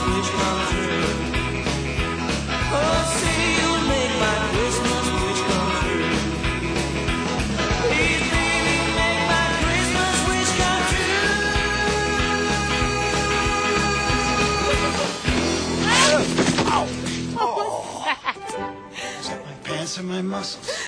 wish come true. Oh, say you'll make my Christmas wish come true. Please, baby, make my Christmas wish come true. Is that my pants or my muscles?